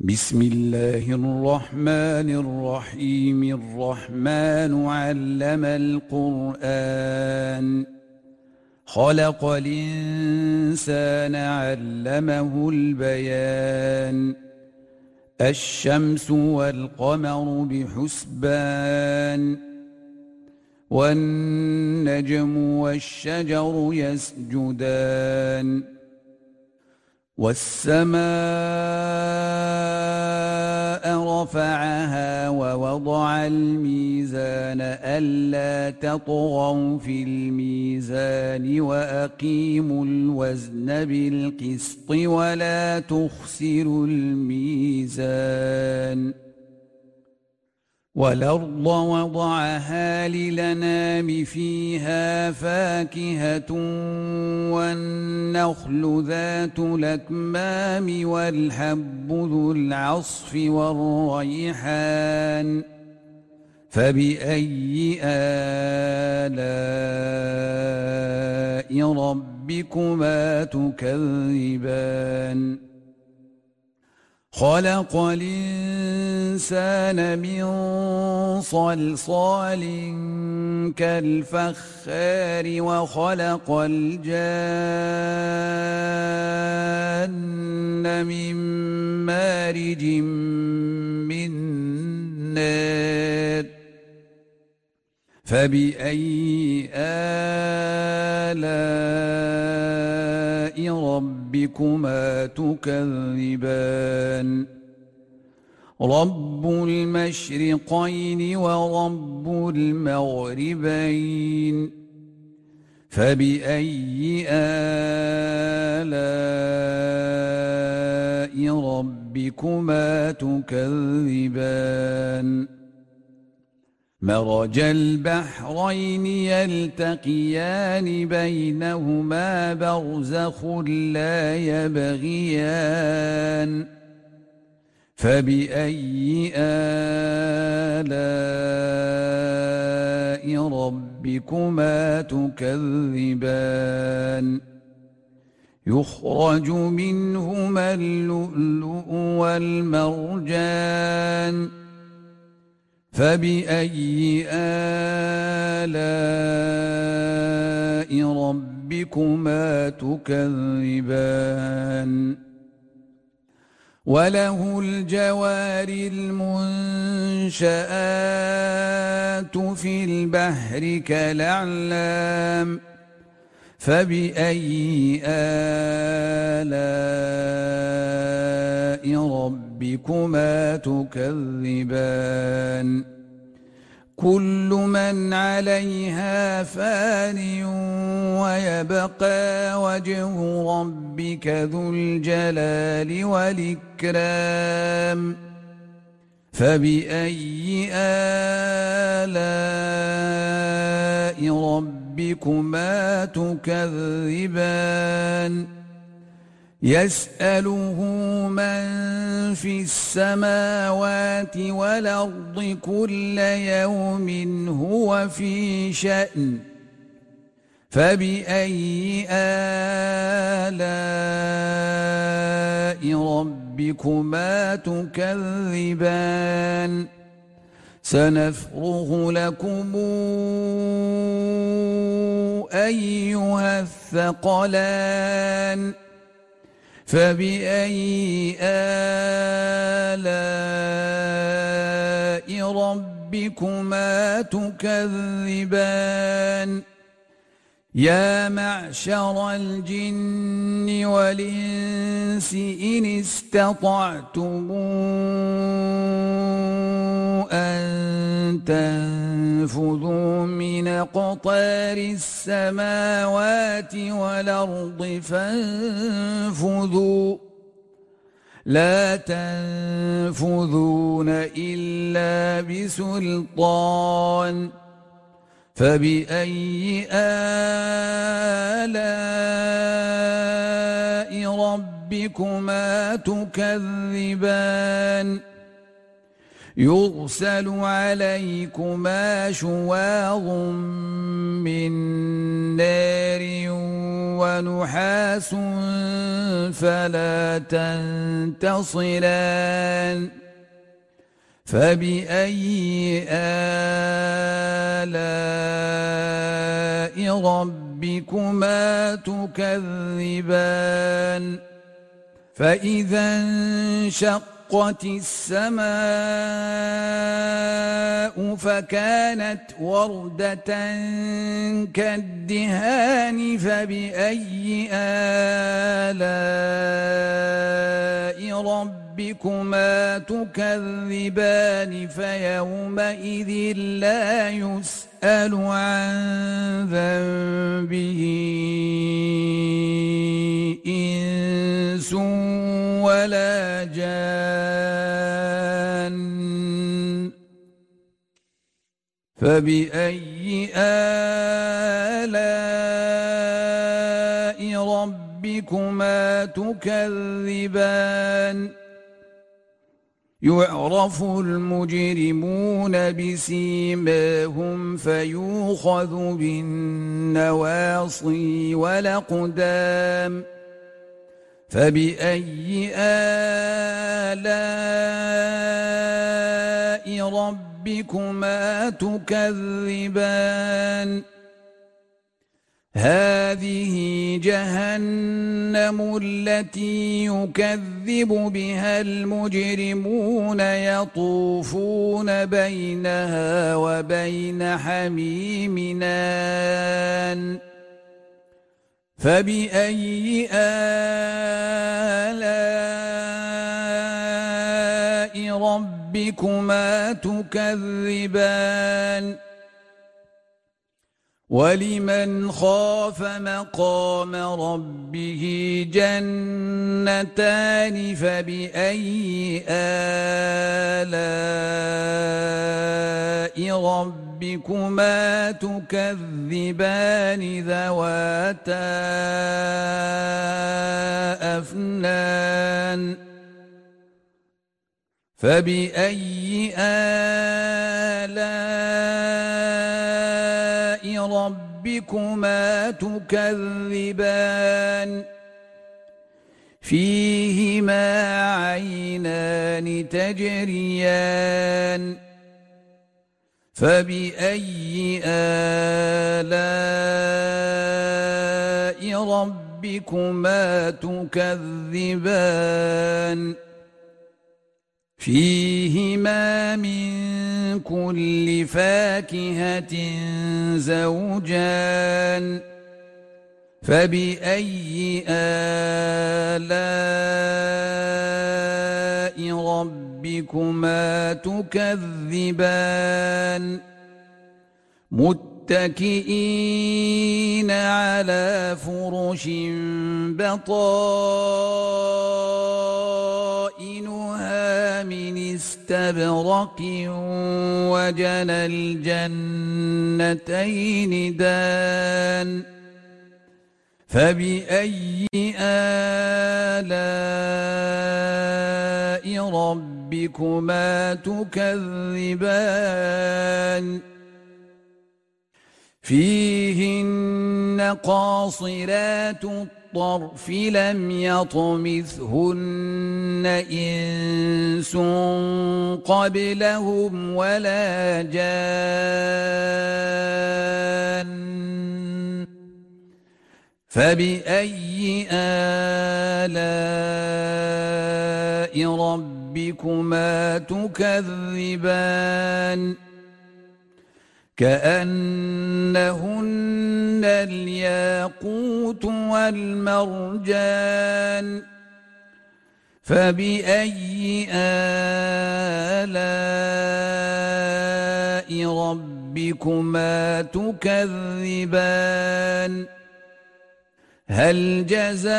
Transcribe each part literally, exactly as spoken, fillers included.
بسم الله الرحمن الرحيم. الرحمن علم القرآن، خلق الإنسان علمه البيان. الشمس والقمر بحسبان، والنجم والشجر يسجدان. والسماء رفعها ووضع الميزان ألا تطغوا في الميزان وأقيموا الوزن بالقسط ولا تخسروا الميزان. والأرض وضعها للأنام فيها فاكهة والنخل ذات الأكمام والحب ذو العصف والريحان. فبأي آلاء ربكما تكذبان؟ خلق الإنسان من صلصال كالفخار وخلق الجان من مارج من نار. فبأي آلاء ربكما تكذبان؟ رب المشرقين ورب المغربين. فبأي آلاء ربكما تكذبان؟ مرج البحرين يلتقيان بينهما برزخ لا يبغيان. فبأي آلاء ربكما تكذبان؟ يخرج منهما اللؤلؤ والمرجان. فبأي آلاء ربكما تكذبان؟ وله الجوار المنشآت في البحر كالأعلام. فبأي آلاء ربكما تكذبان؟ كل من عليها فان ويبقى وجه ربك ذو الجلال والإكرام. فبأي آلاء ربكما تكذبان؟ يسأله من في السماوات والأرض كل يوم هو في شأن. فبأي آلاء ربكما تكذبان؟ سنفرغ لكم أيها الثقلان. فبأي آلاء ربكما تكذبان؟ يا معشر الجن والإنس إن استطعتم أن تنفذوا من أقطار السماوات والأرض فانفذوا، لا تنفذون إلا بسلطان. فبأي آلاء ربكما تكذبان؟ يرسل عليكما شواظ من نار ونحاس فلا تنتصران فبأي آلاء ربكما تكذبان فإذا انشقت السماء فكانت وردة كالدهان فبأي آلاء ربكما تكذبان فيومئذ لا يسأل عن ذنبه إنس ولا جان فبأي آلاء ربكما تكذبان يعرف المجرمون بسيماهم فيوخذ بالنواصي والأقدام فبأي آلاء ربكما تكذبان هذه جهنم التي يكذب بها المجرمون يطوفون بينها وبين حميم آن فبأي آلاء ربكما تكذبان ولمن خاف مقام ربه جنتان فبأي آلاء ربكما تكذبان ذواتا أفنان فبأي آلاء ربكما تكذبان فيهما عينان تجريان فبأي آلاء ربكما تكذبان فيهما من كل فاكهة زوجان فبأي آلاء ربكما تكذبان متكئين على فرش بطائنها من استبرق وجنى الجنتين دان فبأي آلاء ربكما تكذبان فيهن قاصرات الطرف لم يطمثهن إنس قبلهم ولا جان فبأي آلاء ربكما تكذبان كأنهن الياقوت والمرجان فبأي آلاء ربكما تكذبان هل جزاء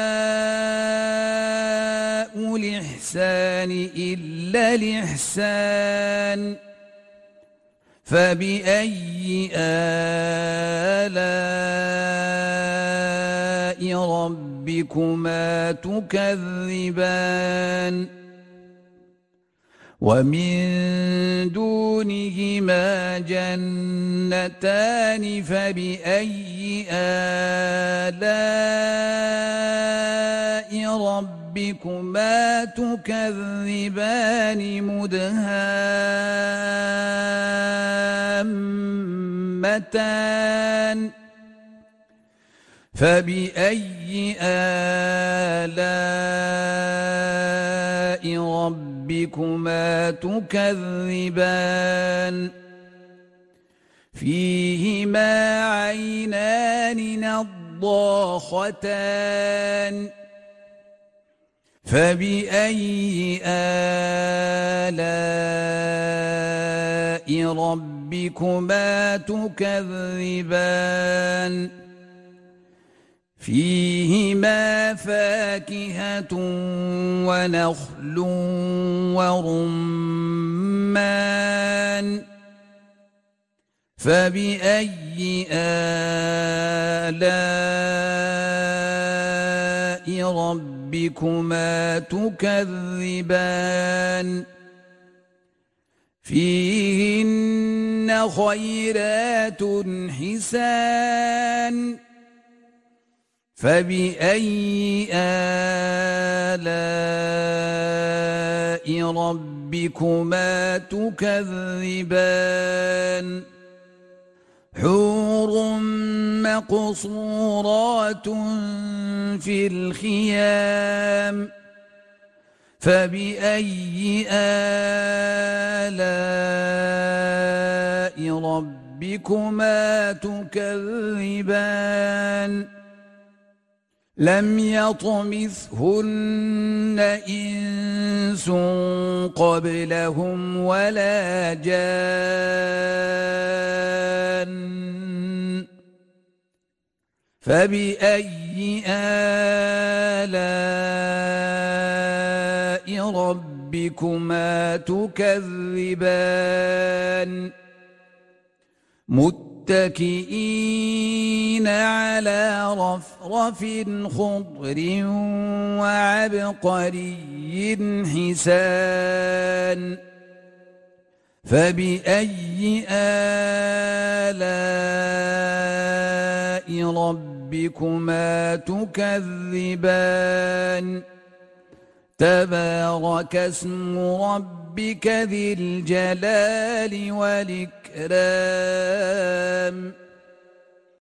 الإحسان إلا الإحسان فبأي آلاء ربكما تكذبان ومن دونهما جنتان فبأي آلاء ربكما تكذبان مدهامتان فبأي آلاء ربكما تكذبان فيهما عينان نضاختان فبأي آلاء ربكما تكذبان فيهما فاكهة ونخل ورمان فبأي آلاء ربكما تكذبان فيهن خيرات حسان فبأي آلاء ربكما تكذبان حور مقصورات في الخيام فبأي آلاء ربكما تكذبان لم يطمثهن إنس قبلهم ولا جان فبأي آلاء ربكما تكذبان متكئين على رفرف خضر وعبقري حسان فبأي آلاء ربكما تكذبان تبارك اسم ربك ذي الجلال والإكرام